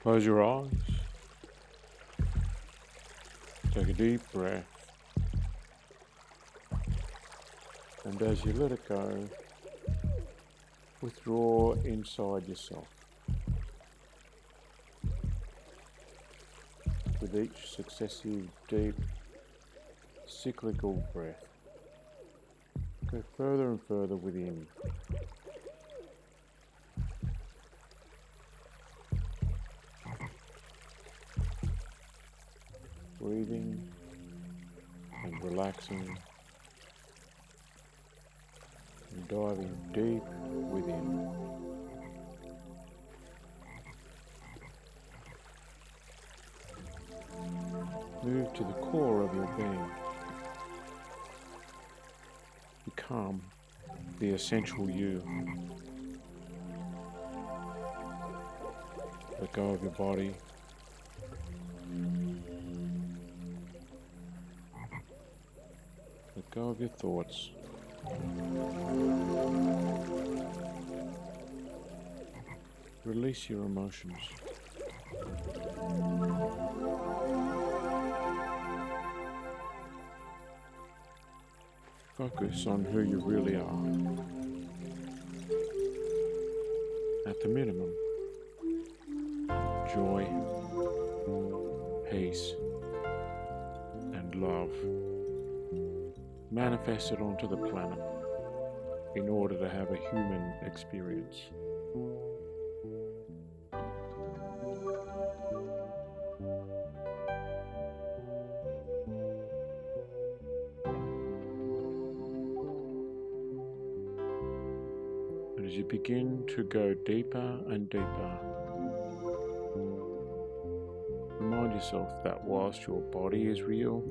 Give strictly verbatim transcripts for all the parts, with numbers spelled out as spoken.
Close your eyes. Take a deep breath. And as you let it go, withdraw inside yourself. With each successive deep cyclical breath, go further and further within. Breathing and relaxing and diving deep within. Move to the core of your being. Become the essential you. Let go of your body. Let go of your thoughts. Release your emotions. Focus on who you really are. At the minimum, joy, peace, and love manifested onto the planet in order to have a human experience. And as you begin to go deeper and deeper, remind yourself that whilst your body is real,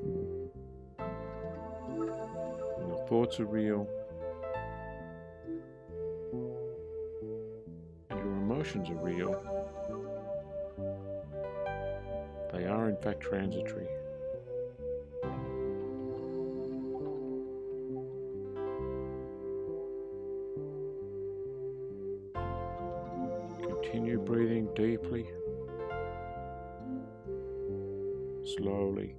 and your thoughts are real, and your emotions are real, they are in fact transitory. Continue breathing deeply, slowly,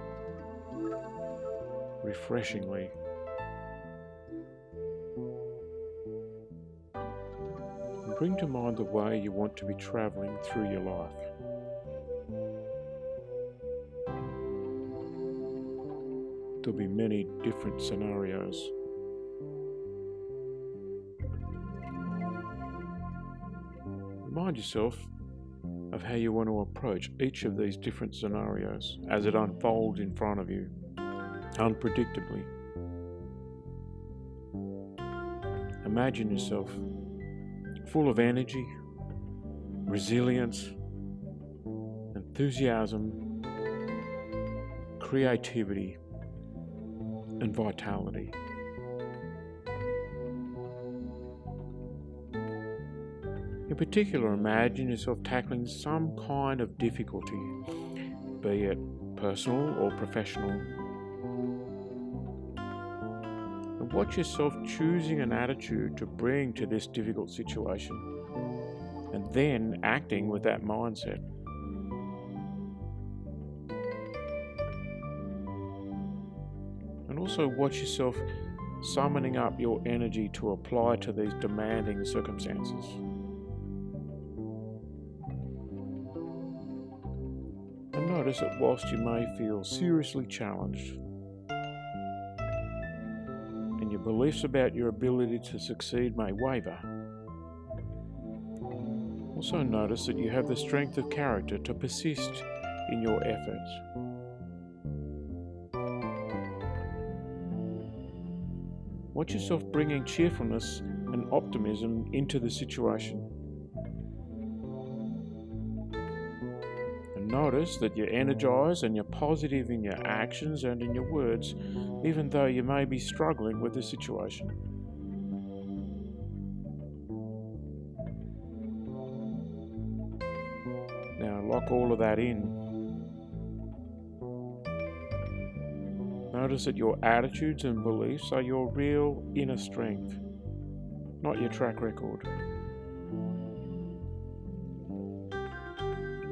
refreshingly. And bring to mind the way you want to be traveling through your life. There'll be many different scenarios. Remind yourself of how you want to approach each of these different scenarios as it unfolds in front of you, unpredictably. Imagine yourself full of energy, resilience, enthusiasm, creativity, and vitality. In particular, imagine yourself tackling some kind of difficulty, be it personal or professional. And watch yourself choosing an attitude to bring to this difficult situation, and then acting with that mindset. And also watch yourself summoning up your energy to apply to these demanding circumstances. And notice that whilst you may feel seriously challenged, and your beliefs about your ability to succeed may waver, also notice that you have the strength of character to persist in your efforts. Watch yourself bringing cheerfulness and optimism into the situation. And notice that you're energized and you're positive in your actions and in your words, even though you may be struggling with the situation. Now lock all of that in. Notice that your attitudes and beliefs are your real inner strength, not your track record.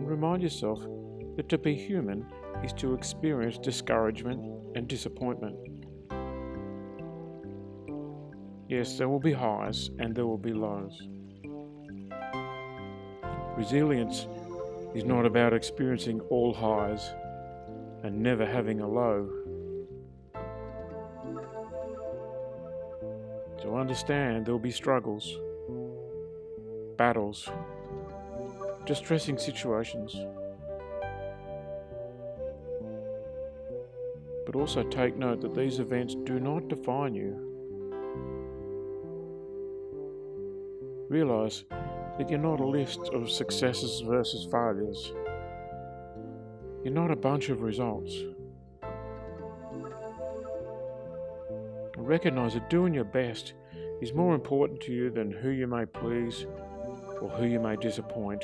remind yourself that to be human is to experience discouragement and disappointment. Yes, there will be highs and there will be lows. Resilience is not about experiencing all highs and never having a low. So understand there will be struggles, battles, distressing situations. But also take note that these events do not define you. Realize that you're not a list of successes versus failures. You're not a bunch of results. Recognize that doing your best is more important to you than who you may please or who you may disappoint.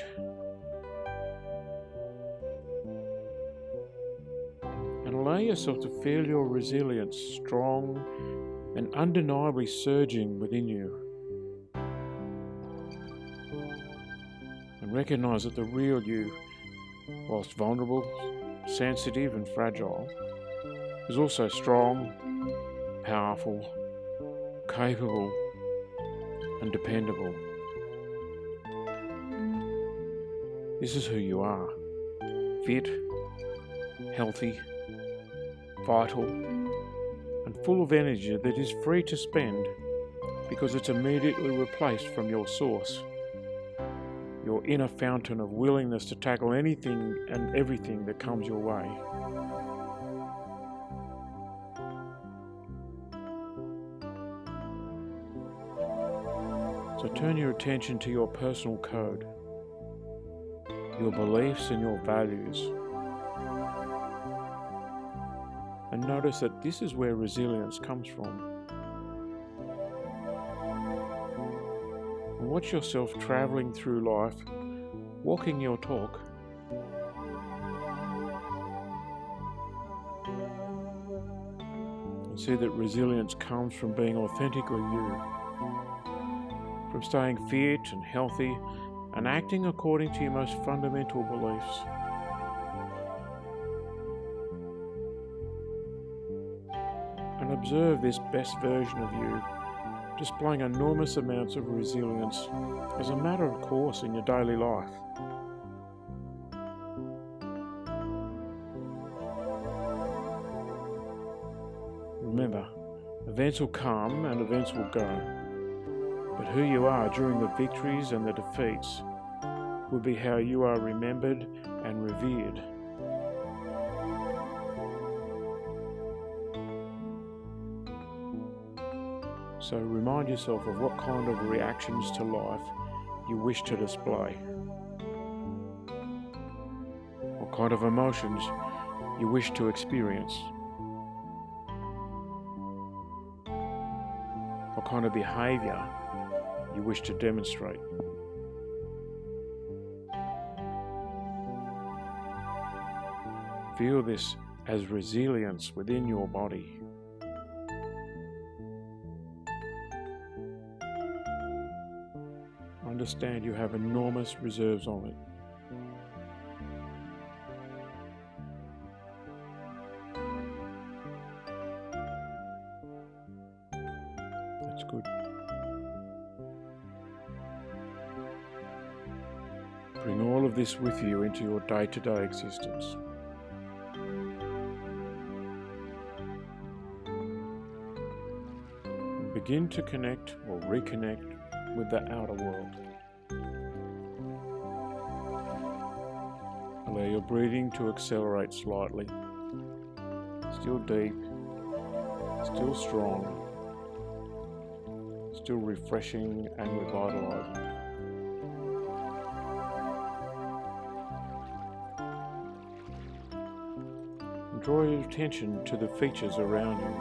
And allow yourself to feel your resilience strong and undeniably surging within you. And recognize that the real you, whilst vulnerable, sensitive and fragile, is also strong, powerful, capable and dependable. This is who you are: fit, healthy, vital, and full of energy that is free to spend because it's immediately replaced from your source, your inner fountain of willingness to tackle anything and everything that comes your way. So turn your attention to your personal code, your beliefs and your values. And notice that this is where resilience comes from. And watch yourself traveling through life, walking your talk. And see that resilience comes from being authentically you, from staying fit and healthy and acting according to your most fundamental beliefs. And observe this best version of you displaying enormous amounts of resilience as a matter of course in your daily life. Remember, events will come and events will go, but who you are during the victories and the defeats will be how you are remembered and revered. So remind yourself of what kind of reactions to life you wish to display. What kind of emotions you wish to experience. What kind of behavior you wish to demonstrate. Feel this as resilience within your body. Understand you have enormous reserves of it. That's good. Bring all of this with you into your day-to-day existence. And begin to connect or reconnect with the outer world. Allow your breathing to accelerate slightly. Still deep, still strong, still refreshing and revitalizing. And draw your attention to the features around you.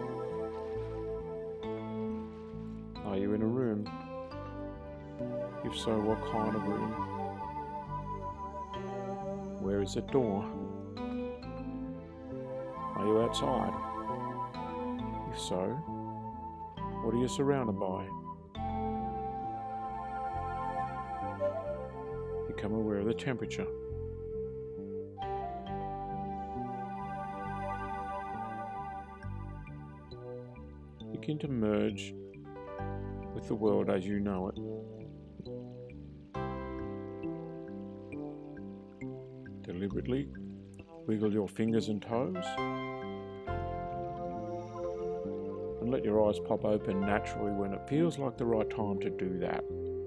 Are you in a room? If so, what kind of room? Where is the door? Are you outside? If so, what are you surrounded by? Become aware of the temperature. looking to merge with the world as you know it. Deliberately wiggle your fingers and toes and let your eyes pop open naturally when it feels like the right time to do that.